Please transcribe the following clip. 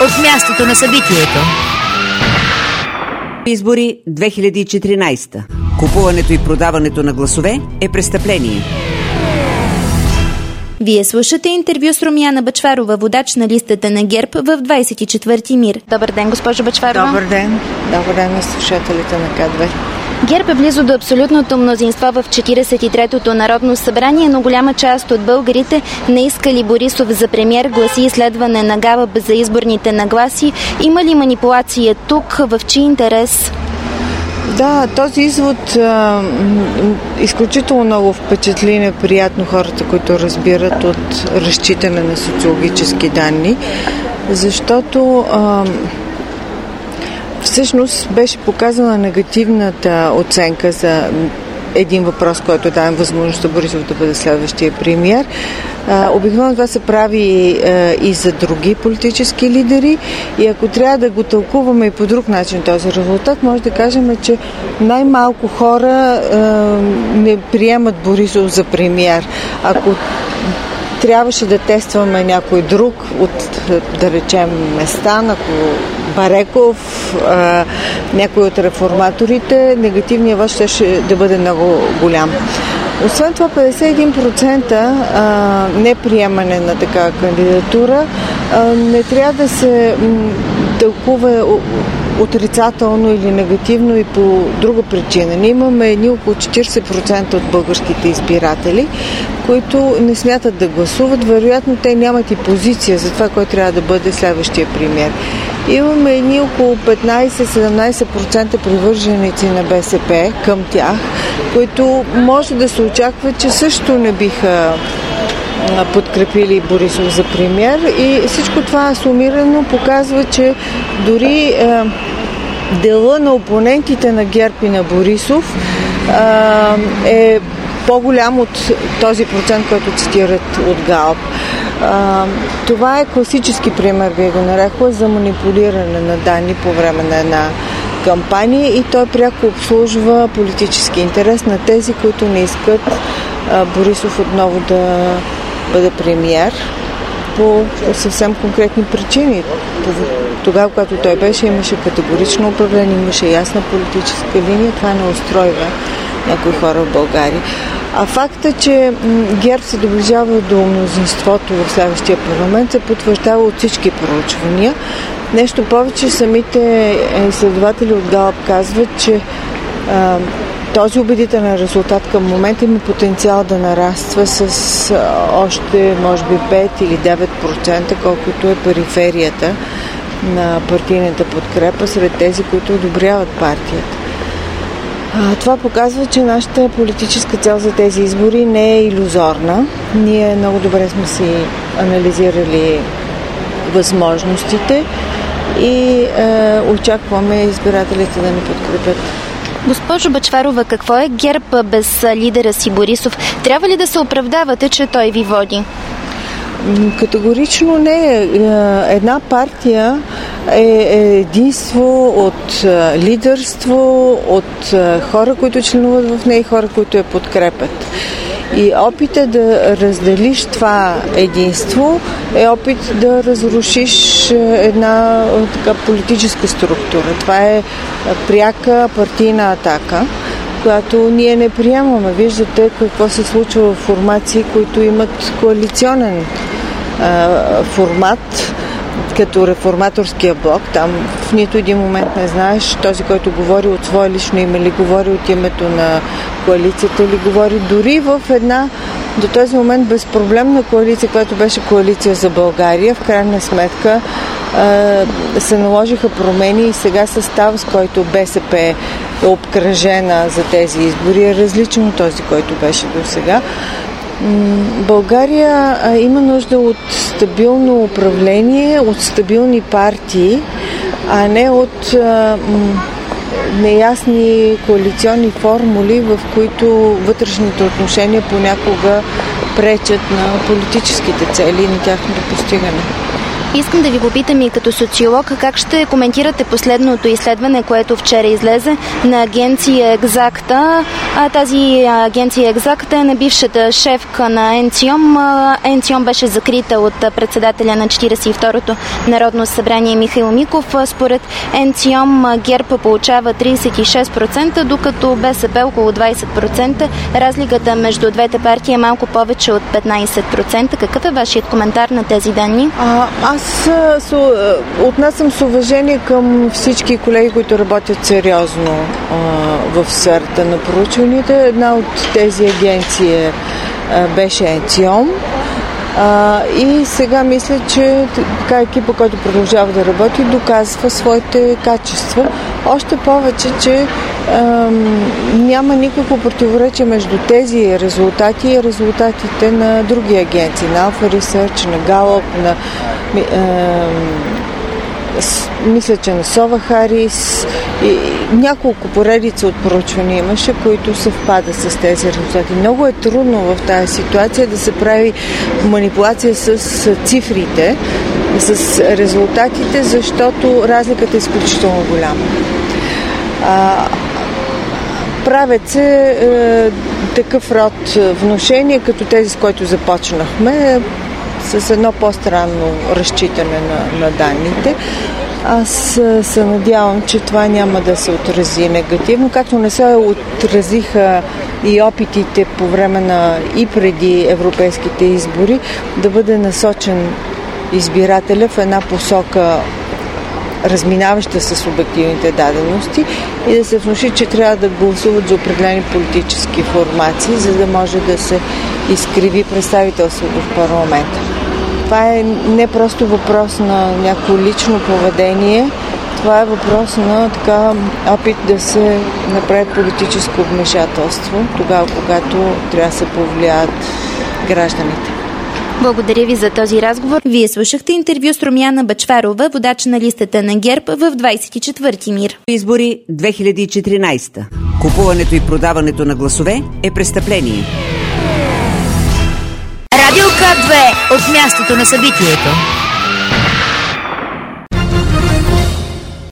от мястото на събитието. Избори 2014. Купуването и продаването на гласове е престъпление. Вие слушате интервю с Румяна Бъчварова, водач на листата на ГЕРБ в 24-ти МИР. Добър ден, госпожо Бъчварова. Добър ден. Добър ден на слушателите на К2. ГЕРБ е близо до абсолютното мнозинство в 43-то Народно събрание, но голяма част от българите не искали Борисов за премиер, гласи изследване на Галъп за изборните нагласи. Има ли манипулация тук? В чий интерес? Да, този извод изключително много впечатли неприятно хората, които разбират от разчитане на социологически данни, защото всъщност беше показана негативната оценка за един въпрос, който дава възможността Борисов да бъде следващия премиер. Обикновено това се прави и за други политически лидери и ако трябва да го тълкуваме и по друг начин този резултат, може да кажем, че най-малко хора не приемат Борисов за премиер. Ако трябваше да тестваме някой друг от, да речем, Местан, ако Бареков, някой от реформаторите, негативният въж ще да бъде много голям. Освен това, 51% неприемане на такава кандидатура не трябва да се тълкува отрицателно или негативно и по друга причина. Ние имаме едни около 40% от българските избиратели, които не смятат да гласуват. Вероятно, те нямат и позиция за това, кой трябва да бъде следващия премиер. Имаме едни около 15-17% привърженици на БСП към тях, които може да се очаква, че също не биха подкрепили Борисов за премиер и всичко това сумирано показва, че дори дела на опонентите на ГЕРБ и на Борисов е по-голям от този процент, който цитират от Галъп. Това е класически пример, вие го нарекла, за манипулиране на данни по време на една кампания и той пряко обслужва политически интерес на тези, които не искат Борисов отново да бъде премиер по съвсем конкретни причини. Тогава, когато той беше, имаше категорично управление, имаше ясна политическа линия, това не устройва някои хора в България. А факта, че ГЕРБ се доближава до мнозинството в следващия парламент, се потвърждава от всички проучвания. Нещо повече, самите изследователи от Галъп казват, че този убедителен резултат към момента има потенциал да нараства с още, може би, 5 или 9%, колкото е периферията на партийната подкрепа сред тези, които одобряват партията. Това показва, че нашата политическа цел за тези избори не е илюзорна. Ние много добре сме си анализирали възможностите и очакваме избирателите да ни подкрепят. Госпожо Бъчварова, какво е ГЕРБ без лидера си Борисов? Трябва ли да се оправдавате, че той ви води? Категорично не. Една партия е единство от лидерство, от хора, които членуват в нея и хора, които я подкрепят. И опитът да разделиш това единство е опит да разрушиш една така политическа структура. Това е пряка партийна атака, която ние не приемаме. Виждате какво се случва в формации, които имат коалиционен формат, като реформаторския блок. Там в нито един момент не знаеш този, който говори от свое лично име, или говори от името на коалицията, или говори дори в една до този момент безпроблемна коалиция, която беше коалиция за България. В крайна сметка се наложиха промени и сега състав, с който БСП е обкръжена за тези избори, е различен от този, който беше до сега. България има нужда от стабилно управление, от стабилни партии, а не от неясни коалиционни формули, в които вътрешните отношения понякога пречат на политическите цели и на тяхното постигане. Искам да ви попитам и като социолог, как ще коментирате последното изследване, което вчера излезе на агенция Exacta. Тази агенция Exacta е на бившата шефка на НЦИОМ. НЦИОМ беше закрита от председателя на 42-то Народно събрание Михаил Миков. Според НЦИОМ ГЕРБ получава 36%, докато БСП около 20%. Разликата между двете партии е малко повече от 15%. Какъв е вашият коментар на тези данни? Аз отнасям с уважение към всички колеги, които работят сериозно в сферата на проучванията. Една от тези агенции беше НЦИОМ. И сега мисля, че така екипа, който продължава да работи, доказва своите качества. Още повече, че няма никакво противоречие между тези резултати и резултатите на други агенции, на Alpha Research, на Gallup, на мисля, че на Сова Харис и няколко поредица от проучвания имаше, които съвпадат с тези резултати. Много е трудно в тази ситуация да се прави манипулация с цифрите, с резултатите, защото разликата е изключително голяма. Правят се такъв род внушения, като тези, с които започнахме, с едно по-странно разчитане на данните. Аз се надявам, че това няма да се отрази негативно, както не се отразиха и опитите по време и преди европейските избори да бъде насочен избирателя в една посока, разминаваща с обективните дадености, и да се внуши, че трябва да гласуват за определени политически формации, за да може да се изкриви представителството в парламента. Това е не просто въпрос на някакво лично поведение, това е въпрос на опит да се направи политическо вмешателство, тогава, когато трябва да се повлияят гражданите. Благодаря ви за този разговор. Вие слушахте интервю с Румяна Бъчварова, водач на листата на ГЕРБ в 24-ти МИР. Избори 2014. Купуването и продаването на гласове е престъпление. Радио К2 от мястото на събитието.